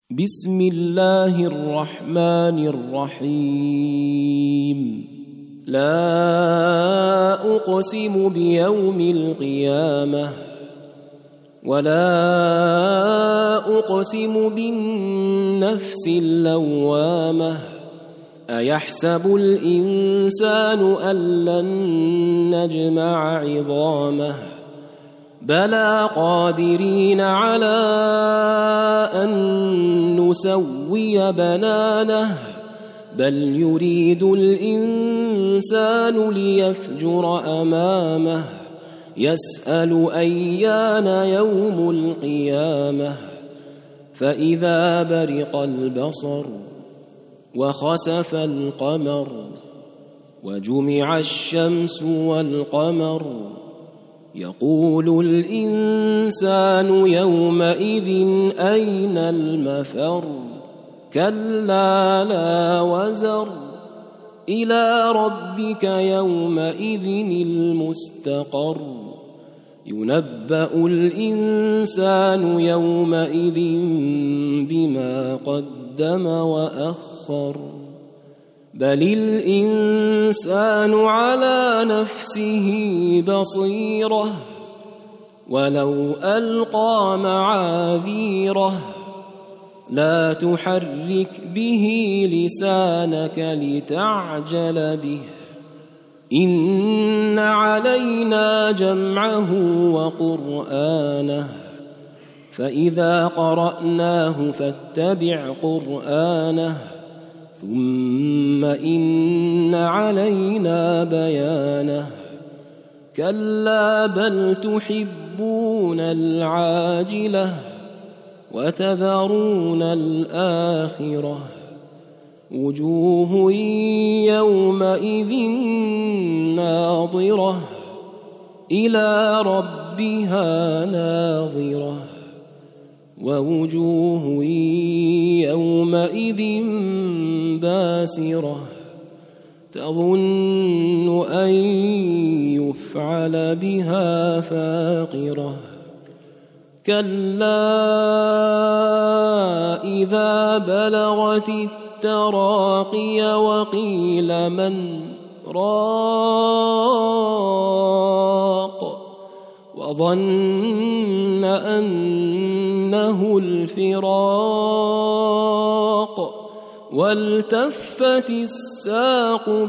بسم الله الرحمن الرحيم. لا أقسم بيوم القيامة ولا أقسم بالنفس اللوامة أيحسب الإنسان أن لن نجمع عظامه بلى قادرين على أن نسوي بنانه بل يريد الإنسان ليفجر أمامه يسأل أيان يوم القيامة فإذا برق البصر وخسف القمر وجمع الشمس والقمر يقول الإنسان يومئذ أين المفر كلا لا وزر إلى ربك يومئذ المستقر ينبأ الإنسان يومئذ بما قدم وأخر بل الإنسان على نفسه بصيرة ولو ألقى معاذيره لا تحرك به لسانك لتعجل به إن علينا جمعه وقرآنه فإذا قرأناه فاتبع قرآنه ثم إن علينا بيانه كلا بل تحبون العاجلة وتذرون الآخرة وجوه يومئذ ناظرة إلى ربها ناظرة ووجوه يومئذ باسرة تظن أن يفعل بها فاقرة كلا إذا بلغت التراقي وقيل من راق وظن أنه الفراق والتفت الساق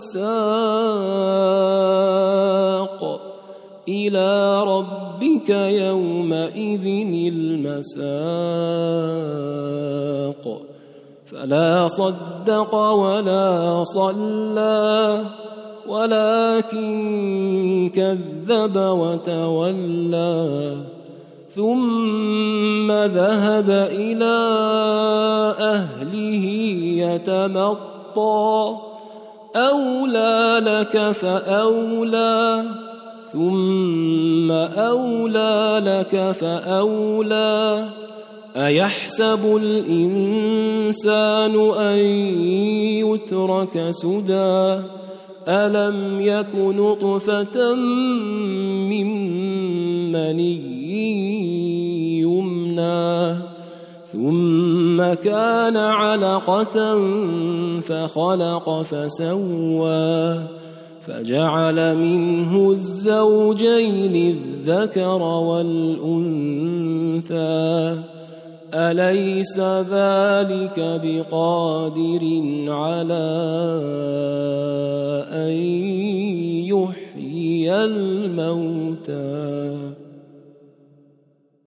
بالساق إلى ربك يومئذ المساق فلا صدق ولا صلى ولكن كذب وتولى ثم ذهب إلى أهله يتمطى أولى لك فأولى ثم أولى لك فأولى أيحسب الإنسان أن يترك سدى ألم يك نطفة من مني يمنى ثم كان علقة فخلق فسوى فجعل منه الزوجين الذكر والأنثى أليس ذلك بقادر على أن يحيي الموتى